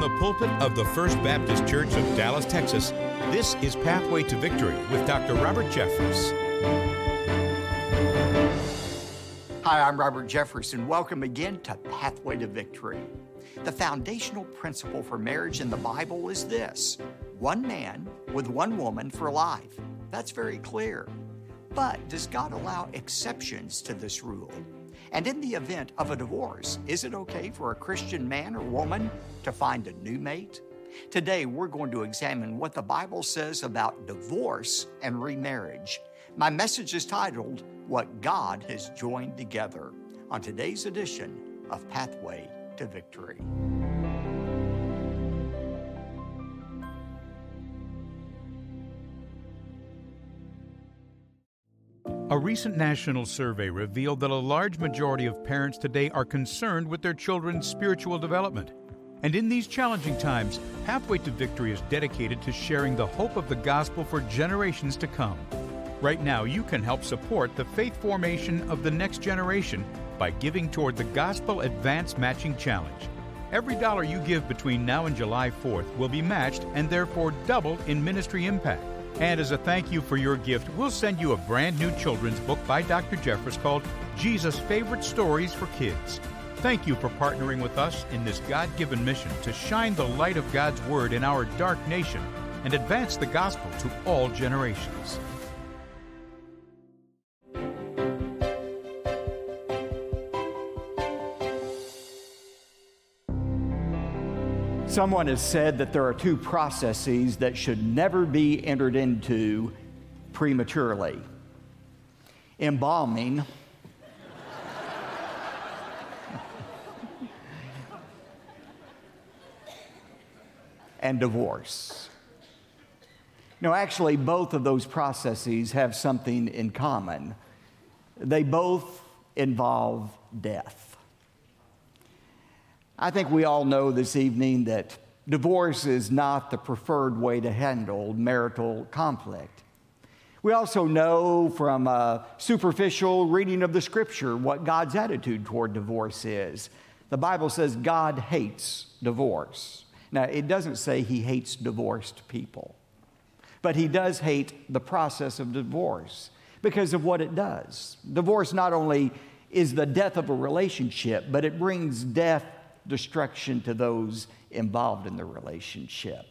the pulpit of the First Baptist Church of Dallas, Texas, this is Pathway to Victory with Dr. Robert Jeffress. Hi, I'm Robert Jeffress, and welcome again to Pathway to Victory. The foundational principle for marriage in the Bible is this: one man with one woman for life. That's very clear. But does God allow exceptions to this rule? And in the event of a divorce, is it okay for a Christian man or woman to find a new mate? Today, we're going to examine what the Bible says about divorce and remarriage. My message is titled, What God Has Joined Together, on today's edition of Pathway to Victory. A recent national survey revealed that a large majority of parents today are concerned with their children's spiritual development. And in these challenging times, Pathway to Victory is dedicated to sharing the hope of the gospel for generations to come. Right now, you can help support the faith formation of the next generation by giving toward the Gospel Advance Matching Challenge. Every dollar you give between now and July 4th will be matched and therefore doubled in ministry impact. And as a thank you for your gift, we'll send you a brand new children's book by Dr. Jeffress called Jesus' Favorite Stories for Kids. Thank you for partnering with us in this God-given mission to shine the light of God's Word in our dark nation and advance the gospel to all generations. Someone has said that there are two processes that should never be entered into prematurely: embalming and divorce. No, actually, both of those processes have something in common. They both involve death. I think we all know this evening that divorce is not the preferred way to handle marital conflict. We also know from a superficial reading of the Scripture what God's attitude toward divorce is. The Bible says God hates divorce. Now, it doesn't say He hates divorced people, but He does hate the process of divorce because of what it does. Divorce not only is the death of a relationship, but it brings destruction to those involved in the relationship.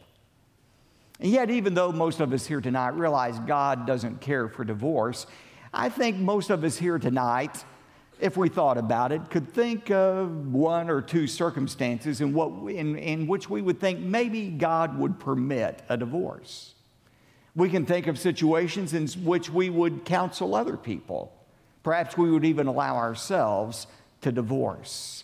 And yet, even though most of us here tonight realize God doesn't care for divorce, I think most of us here tonight, if we thought about it, could think of one or two circumstances in which we would think maybe God would permit a divorce. We can think of situations in which we would counsel other people. Perhaps we would even allow ourselves to divorce.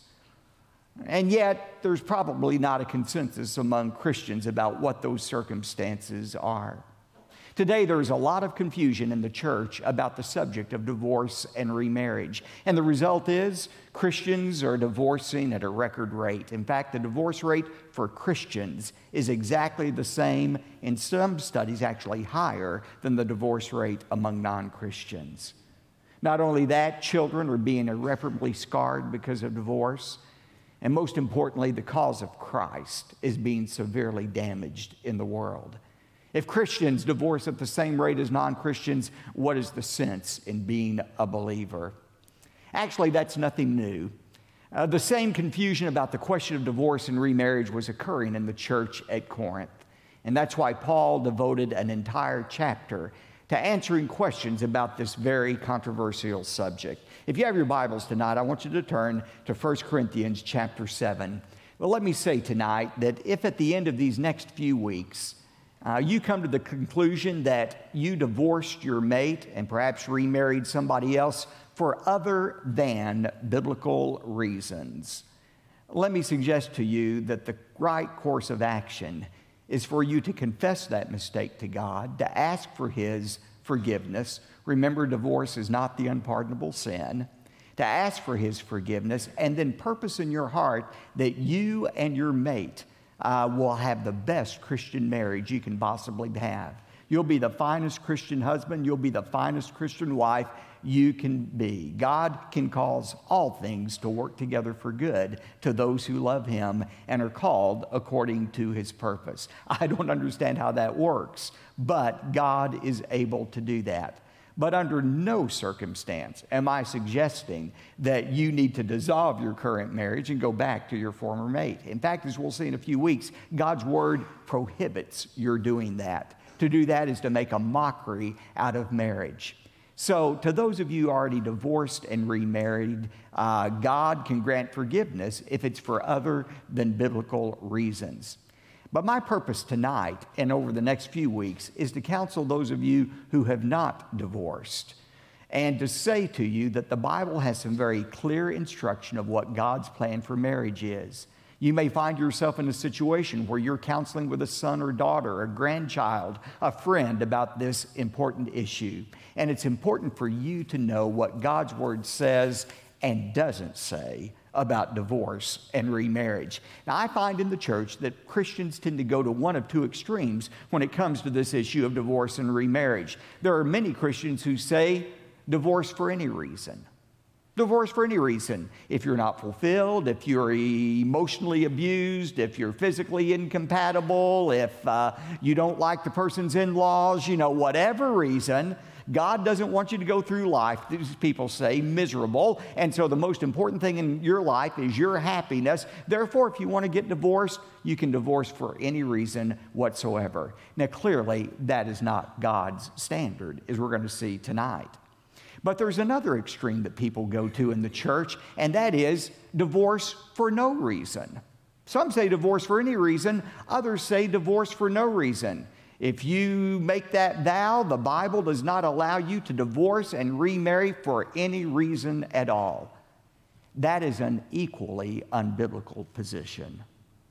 And yet, there's probably not a consensus among Christians about what those circumstances are. Today, there's a lot of confusion in the church about the subject of divorce and remarriage. And the result is Christians are divorcing at a record rate. In fact, the divorce rate for Christians is exactly the same, in some studies actually higher than the divorce rate among non-Christians. Not only that, children are being irreparably scarred because of divorce. And most importantly, the cause of Christ is being severely damaged in the world. If Christians divorce at the same rate as non-Christians, what is the sense in being a believer? Actually, that's nothing new. The same confusion about the question of divorce and remarriage was occurring in the church at Corinth. And that's why Paul devoted an entire chapter to answering questions about this very controversial subject. If you have your Bibles tonight, I want you to turn to 1 Corinthians chapter 7. Well, let me say tonight that if at the end of these next few weeks, you come to the conclusion that you divorced your mate and perhaps remarried somebody else for other than biblical reasons, let me suggest to you that the right course of action is for you to confess that mistake to God, to ask for His forgiveness. Remember, divorce is not the unpardonable sin. To ask for His forgiveness, and then purpose in your heart that you and your mate will have the best Christian marriage you can possibly have. You'll be the finest Christian husband, you'll be the finest Christian wife, you can be. God can cause all things to work together for good to those who love Him and are called according to His purpose. I don't understand how that works, but God is able to do that. But under no circumstance am I suggesting that you need to dissolve your current marriage and go back to your former mate. In fact, as we'll see in a few weeks, God's Word prohibits your doing that. To do that is to make a mockery out of marriage. So to those of you already divorced and remarried, God can grant forgiveness if it's for other than biblical reasons. But my purpose tonight and over the next few weeks is to counsel those of you who have not divorced and to say to you that the Bible has some very clear instruction of what God's plan for marriage is. You may find yourself in a situation where you're counseling with a son or daughter, a grandchild, a friend about this important issue. And it's important for you to know what God's Word says and doesn't say about divorce and remarriage. Now, I find in the church that Christians tend to go to one of two extremes when it comes to this issue of divorce and remarriage. There are many Christians who say divorce for any reason. Divorce for any reason. If you're not fulfilled, if you're emotionally abused, if you're physically incompatible, if you don't like the person's in-laws, whatever reason, God doesn't want you to go through life, these people say, miserable. And so the most important thing in your life is your happiness. Therefore, if you want to get divorced, you can divorce for any reason whatsoever. Now, clearly, that is not God's standard, as we're going to see tonight. But there's another extreme that people go to in the church, and that is divorce for no reason. Some say divorce for any reason. Others say divorce for no reason. If you make that vow, the Bible does not allow you to divorce and remarry for any reason at all. That is an equally unbiblical position.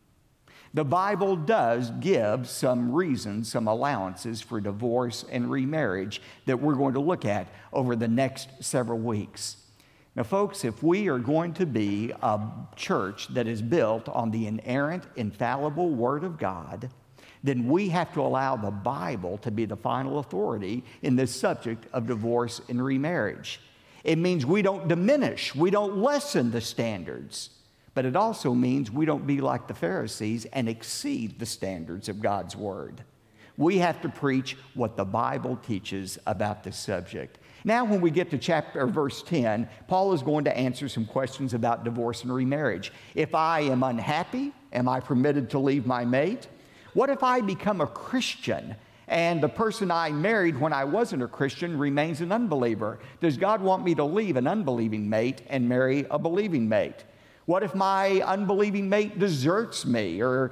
The Bible does give some reasons, some allowances for divorce and remarriage that we're going to look at over the next several weeks. Now, folks, if we are going to be a church that is built on the inerrant, infallible Word of God, then we have to allow the Bible to be the final authority in this subject of divorce and remarriage. It means we don't diminish, we don't lessen the standards, but it also means we don't be like the Pharisees and exceed the standards of God's Word. We have to preach what the Bible teaches about this subject. Now, when we get to verse 10, Paul is going to answer some questions about divorce and remarriage. If I am unhappy, am I permitted to leave my mate? What if I become a Christian and the person I married when I wasn't a Christian remains an unbeliever? Does God want me to leave an unbelieving mate and marry a believing mate? What if my unbelieving mate deserts me or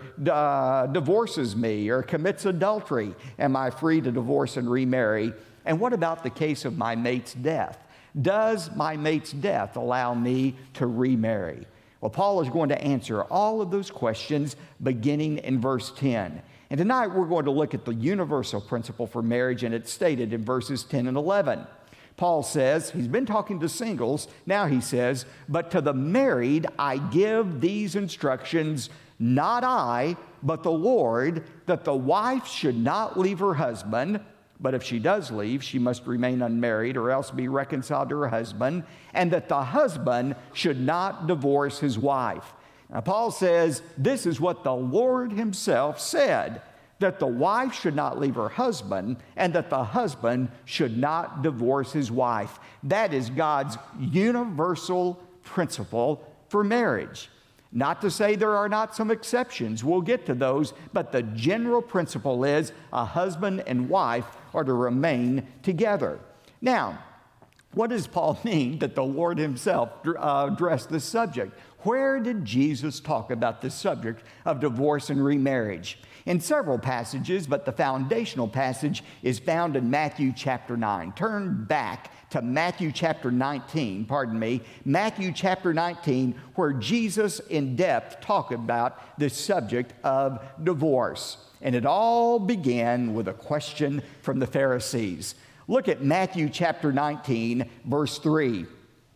divorces me or commits adultery? Am I free to divorce and remarry? And what about the case of my mate's death? Does my mate's death allow me to remarry? Well, Paul is going to answer all of those questions beginning in verse 10. And tonight we're going to look at the universal principle for marriage, and it's stated in verses 10 and 11. Paul says, he's been talking to singles, now he says, but to the married I give these instructions, not I, but the Lord, that the wife should not leave her husband, but if she does leave, she must remain unmarried or else be reconciled to her husband, and that the husband should not divorce his wife. Now, Paul says this is what the Lord Himself said, that the wife should not leave her husband and that the husband should not divorce his wife. That is God's universal principle for marriage. Not to say there are not some exceptions, we'll get to those, but the general principle is a husband and wife are to remain together. Now, what does Paul mean that the Lord Himself addressed this subject? Where did Jesus talk about this subject of divorce and remarriage? In several passages, but the foundational passage is found in Matthew chapter 9. Turn back to Matthew chapter 19, Matthew chapter 19, where Jesus in depth talked about this subject of divorce. And it all began with a question from the Pharisees. Look at Matthew chapter 19, verse 3.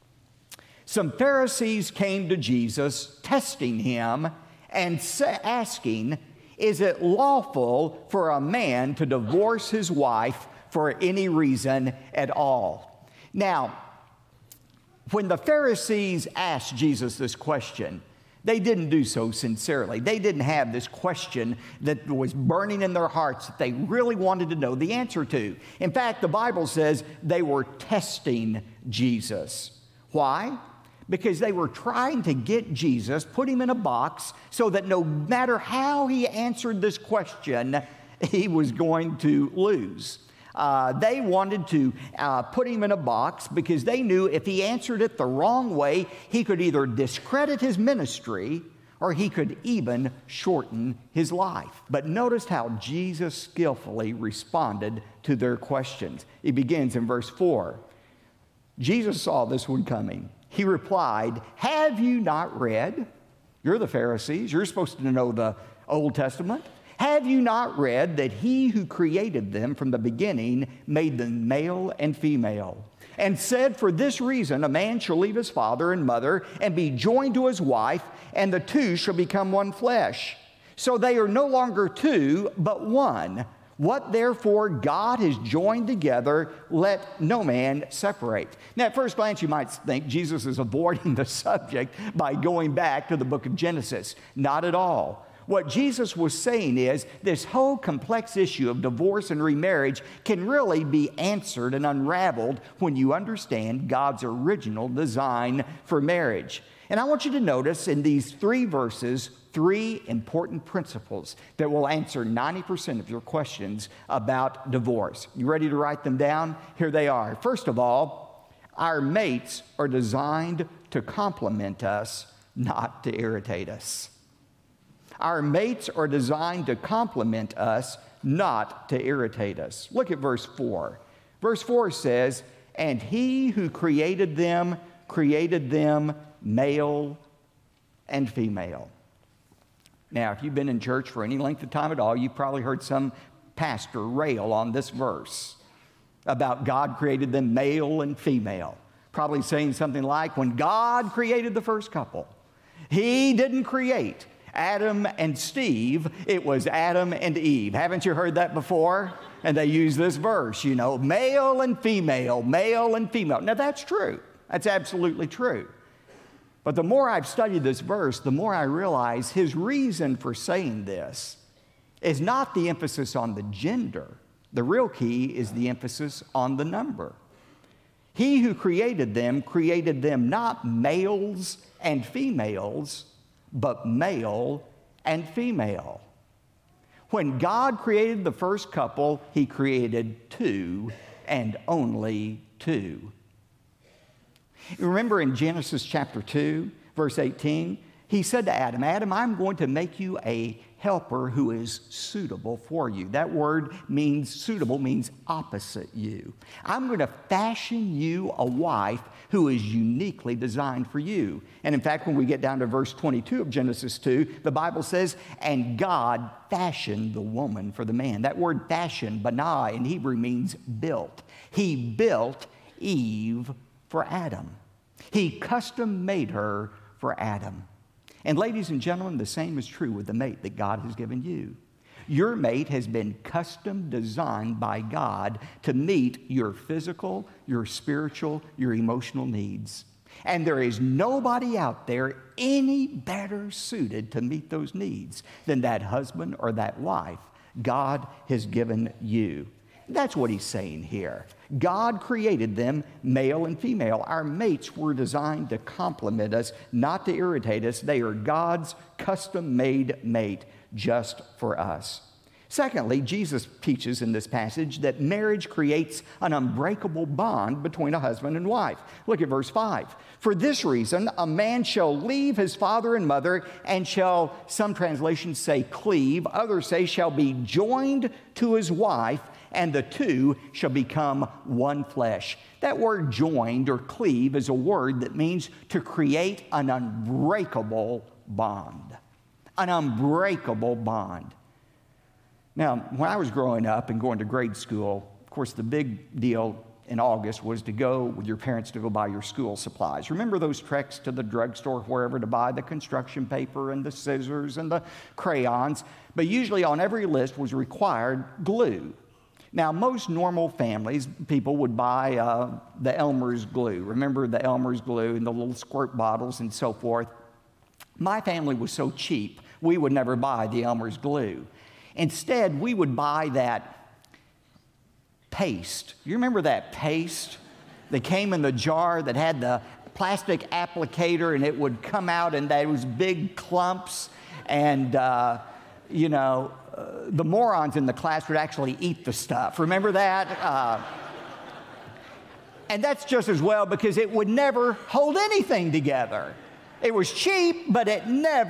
Some Pharisees came to Jesus, testing Him and asking, is it lawful for a man to divorce his wife for any reason at all? Now, when the Pharisees asked Jesus this question, they didn't do so sincerely. They didn't have this question that was burning in their hearts that they really wanted to know the answer to. In fact, the Bible says they were testing Jesus. Why? Because they were trying to get Jesus, put him in a box, so that no matter how he answered this question, he was going to lose. They wanted to put him in a box because they knew if he answered it the wrong way, he could either discredit his ministry or he could even shorten his life. But notice how Jesus skillfully responded to their questions. He begins in verse 4. Jesus saw this one coming. He replied, "Have you not read?" You're the Pharisees. You're supposed to know the Old Testament. "Have you not read that he who created them from the beginning made them male and female, and said, for this reason a man shall leave his father and mother and be joined to his wife, and the two shall become one flesh. So they are no longer two, but one. What therefore God has joined together, let no man separate." Now, at first glance, you might think Jesus is avoiding the subject by going back to the book of Genesis. Not at all. What Jesus was saying is this whole complex issue of divorce and remarriage can really be answered and unraveled when you understand God's original design for marriage. And I want you to notice in these 3 verses, 3 important principles that will answer 90% of your questions about divorce. You ready to write them down? Here they are. First of all, our mates are designed to complement us, not to irritate us. Our mates are designed to complement us, not to irritate us. Look at verse 4. Verse 4 says, "And he who created them male and female." Now, if you've been in church for any length of time at all, you've probably heard some pastor rail on this verse about God created them male and female. Probably saying something like, when God created the first couple, he didn't create Adam and Steve, it was Adam and Eve. Haven't you heard that before? And they use this verse, male and female, male and female. Now that's true. That's absolutely true. But the more I've studied this verse, the more I realize his reason for saying this is not the emphasis on the gender. The real key is the emphasis on the number. He who created them not males and females, but male and female. When God created the first couple, he created 2 and only 2. Remember in Genesis chapter 2, verse 18, he said to Adam, "Adam, I'm going to make you a helper who is suitable for you." That word means suitable, means opposite you. I'm going to fashion you a wife who is uniquely designed for you. And in fact, when we get down to verse 22 of Genesis 2, the Bible says, "And God fashioned the woman for the man." That word fashion, banai, in Hebrew means built. He built Eve for Adam. He custom made her for Adam. And ladies and gentlemen, the same is true with the mate that God has given you. Your mate has been custom designed by God to meet your physical, your spiritual, your emotional needs. And there is nobody out there any better suited to meet those needs than that husband or that wife God has given you. That's what he's saying here. God created them male and female. Our mates were designed to complement us, not to irritate us. They are God's custom-made mate just for us. Secondly, Jesus teaches in this passage that marriage creates an unbreakable bond between a husband and wife. Look at verse 5. "For this reason, a man shall leave his father and mother and shall," some translations say cleave, others say shall be joined to his wife, and the 2 shall become one flesh. That word joined or cleave is a word that means to create an unbreakable bond. An unbreakable bond. Now, when I was growing up and going to grade school, of course, the big deal in August was to go with your parents to go buy your school supplies. Remember those treks to the drugstore, wherever, to buy the construction paper and the scissors and the crayons? But usually on every list was required glue. Now, most normal families, people would buy the Elmer's glue. Remember the Elmer's glue and the little squirt bottles and so forth? My family was so cheap, we would never buy the Elmer's glue. Instead, we would buy that paste. You remember that paste that came in the jar that had the plastic applicator, and it would come out in those big clumps, and the morons in the class would actually eat the stuff. Remember that? And that's just as well, because it would never hold anything together. It was cheap, but it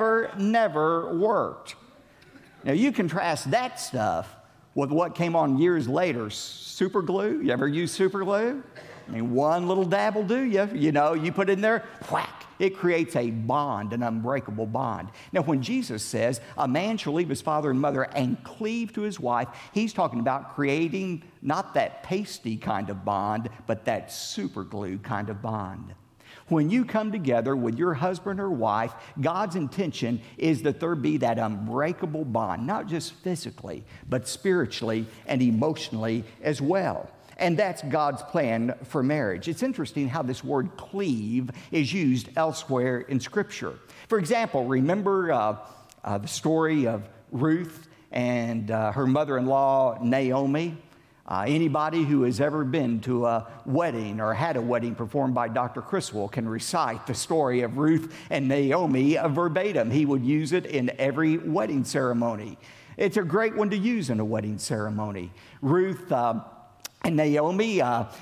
never worked. Now, you contrast that stuff with what came on years later, super glue. You ever use super glue? I mean, one little dab will do you. You put it in there, whack. It creates a bond, an unbreakable bond. Now, when Jesus says, a man shall leave his father and mother and cleave to his wife, he's talking about creating not that pasty kind of bond, but that super glue kind of bond. When you come together with your husband or wife, God's intention is that there be that unbreakable bond, not just physically, but spiritually and emotionally as well. And that's God's plan for marriage. It's interesting how this word cleave is used elsewhere in Scripture. For example, remember the story of Ruth and her mother-in-law, Naomi? Anybody who has ever been to a wedding or had a wedding performed by Dr. Criswell can recite the story of Ruth and Naomi verbatim. He would use it in every wedding ceremony. It's a great one to use in a wedding ceremony. Ruth and Naomi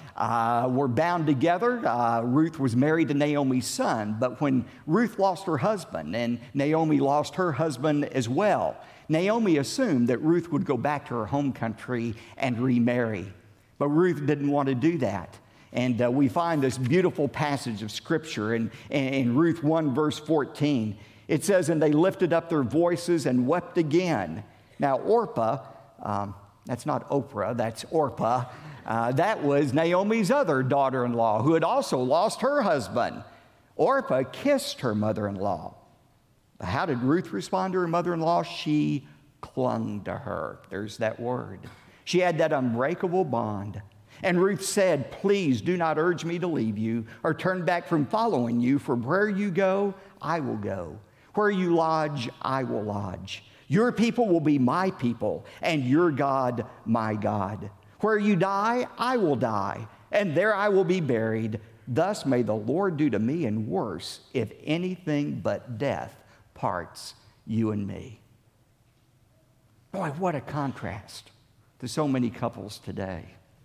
were bound together. Ruth was married to Naomi's son, but when Ruth lost her husband and Naomi lost her husband as well, Naomi assumed that Ruth would go back to her home country and remarry. But Ruth didn't want to do that. And we find this beautiful passage of Scripture in Ruth 1, verse 14. It says, "And they lifted up their voices and wept again." Now, Orpah, that's not Oprah, that's Orpah. That was Naomi's other daughter-in-law who had also lost her husband. Orpah kissed her mother-in-law. How did Ruth respond to her mother-in-law? She clung to her. There's that word. She had that unbreakable bond. And Ruth said, "Please do not urge me to leave you or turn back from following you, for where you go, I will go. Where you lodge, I will lodge. Your people will be my people, and your God, my God. Where you die, I will die, and there I will be buried. Thus may the Lord do to me, and worse, if anything but death parts you and me." Boy, what a contrast to so many couples today.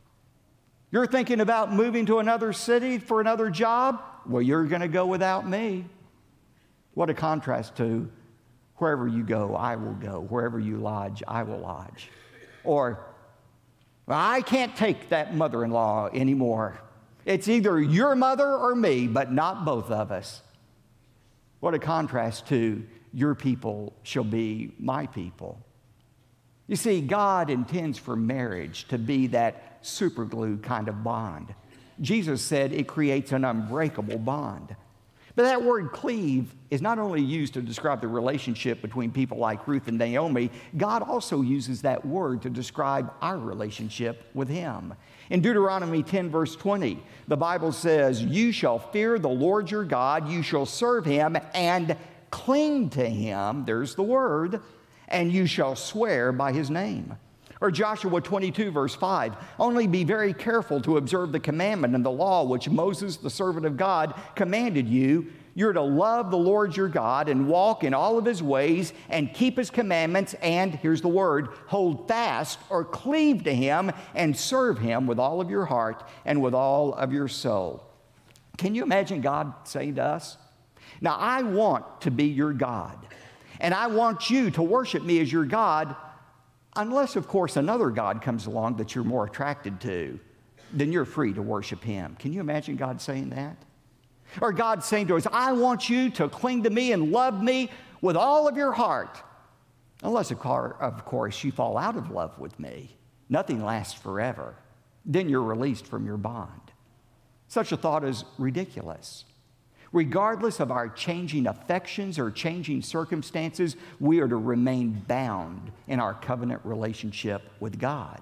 You're thinking about moving to another city for another job? Well, you're going to go without me. What a contrast to wherever you go, I will go. Wherever you lodge, I will lodge. Or, well, I can't take that mother-in-law anymore. It's either your mother or me, but not both of us. What a contrast to your people shall be my people. You see, God intends for marriage to be that superglue kind of bond. Jesus said it creates an unbreakable bond. But that word cleave is not only used to describe the relationship between people like Ruth and Naomi, God also uses that word to describe our relationship with Him. In Deuteronomy 10, verse 20, the Bible says, "You shall fear the Lord your God, you shall serve Him and cling to Him," there's the word, "and you shall swear by His name." Or Joshua 22, verse 5, "Only be very careful to observe the commandment and the law which Moses, the servant of God, commanded you. You're to love the Lord your God and walk in all of His ways and keep His commandments and," here's the word, "hold fast or cleave to Him and serve Him with all of your heart and with all of your soul." Can you imagine God saying to us, "Now I want to be your God, and I want you to worship me as your God, unless, of course, another God comes along that you're more attracted to, then you're free to worship Him." Can you imagine God saying that? Or God saying to us, "I want you to cling to me and love me with all of your heart, unless, of course, you fall out of love with me. Nothing lasts forever. Then you're released from your bond." Such a thought is ridiculous. Regardless of our changing affections or changing circumstances, we are to remain bound in our covenant relationship with God.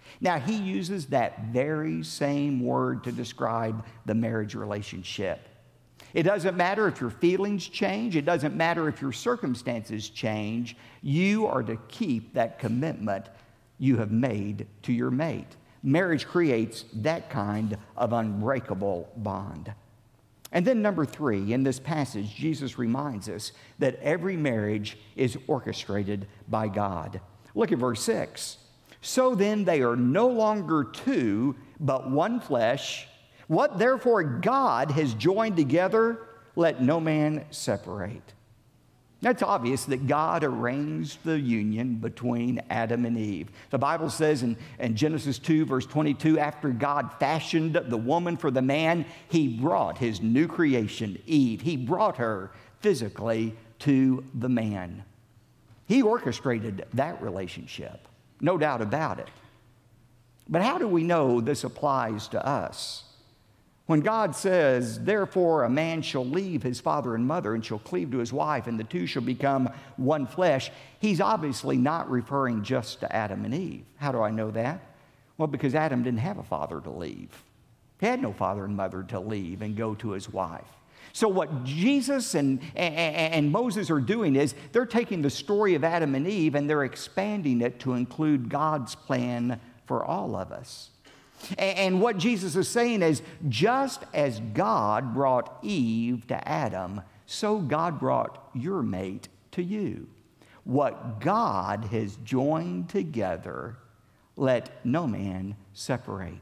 Now, he uses that very same word to describe the marriage relationship. It doesn't matter if your feelings change. It doesn't matter if your circumstances change. You are to keep that commitment you have made to your mate. Marriage creates that kind of unbreakable bond. And then number 3, in this passage, Jesus reminds us that every marriage is orchestrated by God. Look at verse 6. So then they are no longer two, but one flesh. What therefore God has joined together, let no man separate. That's obvious that God arranged the union between Adam and Eve. The Bible says in Genesis 2, verse 22, after God fashioned the woman for the man, he brought his new creation, Eve. He brought her physically to the man. He orchestrated that relationship, no doubt about it. But how do we know this applies to us? When God says, therefore a man shall leave his father and mother and shall cleave to his wife, and the two shall become one flesh, he's obviously not referring just to Adam and Eve. How do I know that? Well, because Adam didn't have a father to leave. He had no father and mother to leave and go to his wife. So what Jesus and Moses are doing is they're taking the story of Adam and Eve and they're expanding it to include God's plan for all of us. And what Jesus is saying is, just as God brought Eve to Adam, so God brought your mate to you. What God has joined together, let no man separate.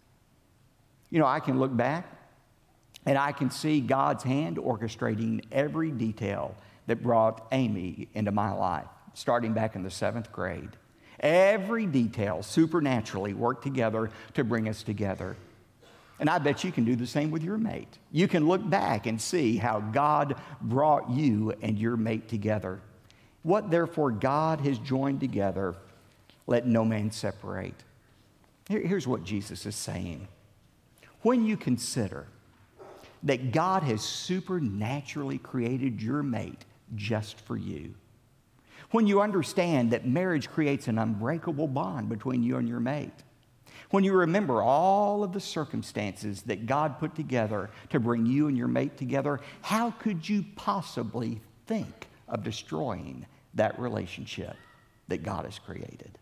You know, I can look back and I can see God's hand orchestrating every detail that brought Amy into my life, starting back in the 7th grade. Every detail supernaturally worked together to bring us together. And I bet you can do the same with your mate. You can look back and see how God brought you and your mate together. What therefore God has joined together, let no man separate. Here's what Jesus is saying. When you consider that God has supernaturally created your mate just for you, when you understand that marriage creates an unbreakable bond between you and your mate, when you remember all of the circumstances that God put together to bring you and your mate together, how could you possibly think of destroying that relationship that God has created?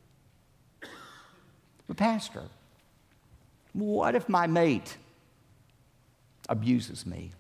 But Pastor, what if my mate abuses me?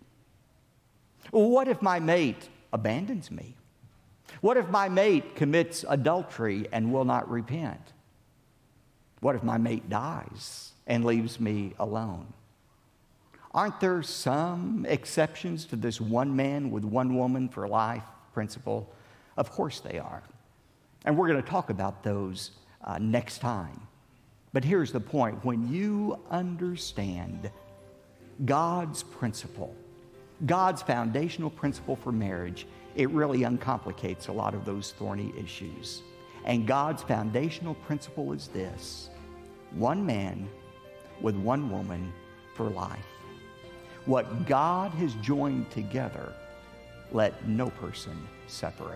What if my mate abandons me? What if my mate commits adultery and will not repent? What if my mate dies and leaves me alone? Aren't there some exceptions to this one man with one woman for life principle? Of course they are. And we're going to talk about those next time. But here's the point. When you understand God's principle, God's foundational principle for marriage, it really uncomplicates a lot of those thorny issues. And God's foundational principle is this: one man with one woman for life. What God has joined together, let no person separate.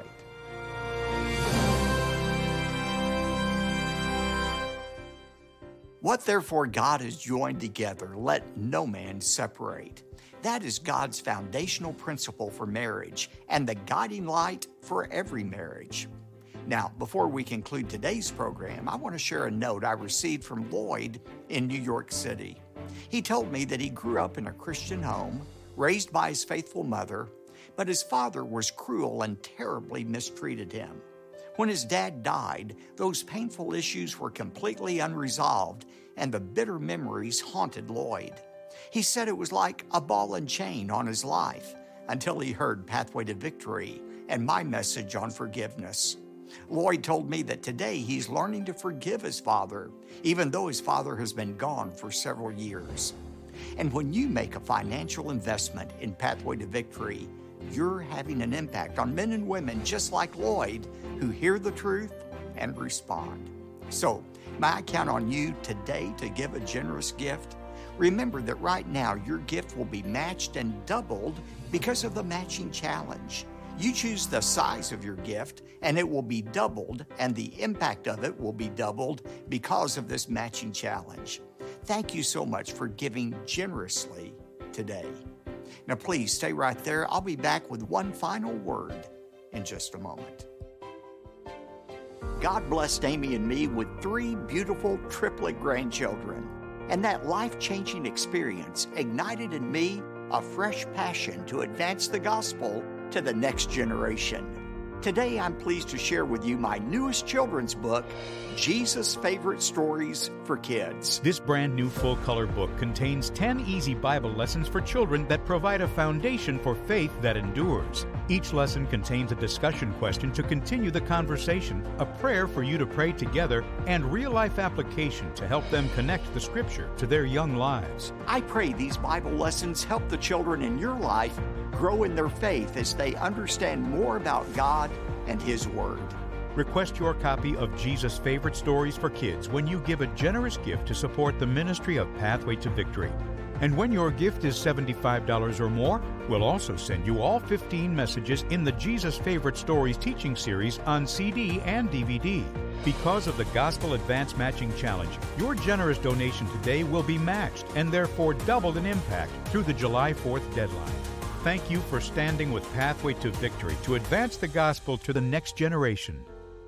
What therefore God has joined together, let no man separate. That is God's foundational principle for marriage and the guiding light for every marriage. Now, before we conclude today's program, I want to share a note I received from Lloyd in New York City. He told me that he grew up in a Christian home, raised by his faithful mother, but his father was cruel and terribly mistreated him. When his dad died, those painful issues were completely unresolved, and the bitter memories haunted Lloyd. He said it was like a ball and chain on his life until he heard Pathway to Victory and my message on forgiveness. Lloyd told me that today he's learning to forgive his father, even though his father has been gone for several years. And when you make a financial investment in Pathway to Victory, you're having an impact on men and women just like Lloyd who hear the truth and respond. So, may I count on you today to give a generous gift? Remember that right now your gift will be matched and doubled because of the matching challenge. You choose the size of your gift, and it will be doubled, and the impact of it will be doubled because of this matching challenge. Thank you so much for giving generously today. Now, please stay right there. I'll be back with one final word in just a moment. God blessed Amy and me with 3 beautiful triplet grandchildren, and that life-changing experience ignited in me a fresh passion to advance the gospel to the next generation. Today, I'm pleased to share with you my newest children's book, Jesus' Favorite Stories for Kids. This brand new full-color book contains 10 easy Bible lessons for children that provide a foundation for faith that endures. Each lesson contains a discussion question to continue the conversation, a prayer for you to pray together, and real-life application to help them connect the Scripture to their young lives. I pray these Bible lessons help the children in your life grow in their faith as they understand more about God and His Word. Request your copy of Jesus' Favorite Stories for Kids when you give a generous gift to support the ministry of Pathway to Victory. And when your gift is $75 or more, we'll also send you all 15 messages in the Jesus Favorite Stories teaching series on CD and DVD. Because of the Gospel Advance Matching Challenge, your generous donation today will be matched and therefore doubled in impact through the July 4th deadline. Thank you for standing with Pathway to Victory to advance the gospel to the next generation.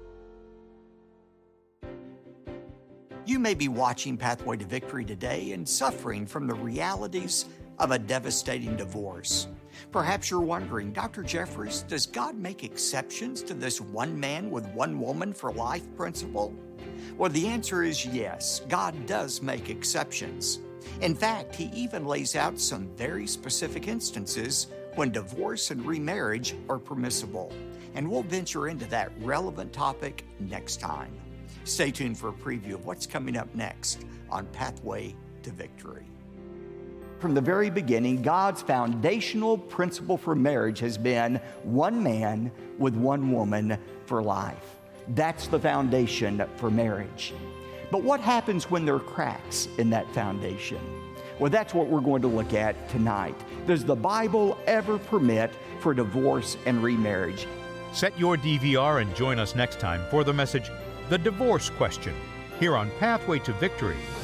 You may be watching Pathway to Victory today and suffering from the realities of a devastating divorce. Perhaps you're wondering, Dr. Jeffress, does God make exceptions to this one man with one woman for life principle? Well, the answer is yes, God does make exceptions. In fact, He even lays out some very specific instances when divorce and remarriage are permissible. And we'll venture into that relevant topic next time. Stay tuned for a preview of what's coming up next on Pathway to Victory. From the very beginning, God's foundational principle for marriage has been one man with one woman for life. That's the foundation for marriage. But what happens when there are cracks in that foundation? Well, that's what we're going to look at tonight. Does the Bible ever permit for divorce and remarriage? Set your DVR and join us next time for the message, The Divorce Question, here on Pathway to Victory.